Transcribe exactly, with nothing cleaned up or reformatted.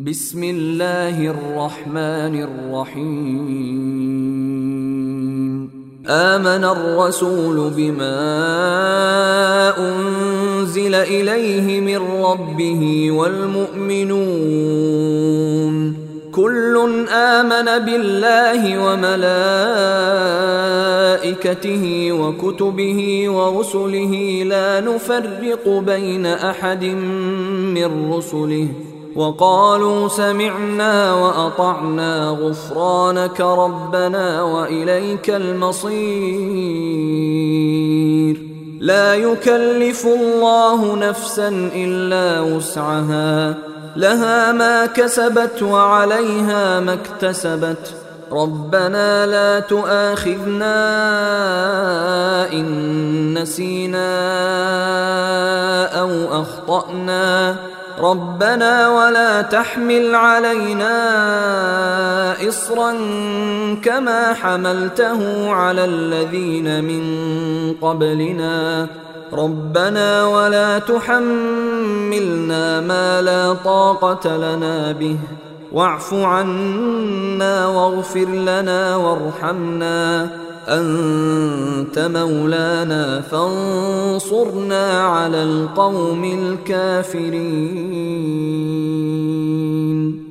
بسم الله الرحمن الرحيم آمن الرسول بما أنزل إليه من ربه والمؤمنون كل آمن بالله وملائكته وكتبه ورسله لا نفرق بين أحد من رسله وقالوا سمعنا وأطعنا غفرانك ربنا وإليك المصير لا يكلف الله نفسا إلا وسعها لها ما كسبت وعليها ما اكتسبت ربنا لا تؤاخذنا إن نسينا أو أخطأنا ربنا ولا تحمل علينا إصرا كما حملته على الذين من قبلنا ربنا ولا تحملنا ما لا طاقة لنا به واعف عنا واغفر لنا وارحمنا أنت مولانا فانصرنا على القوم الكافرين.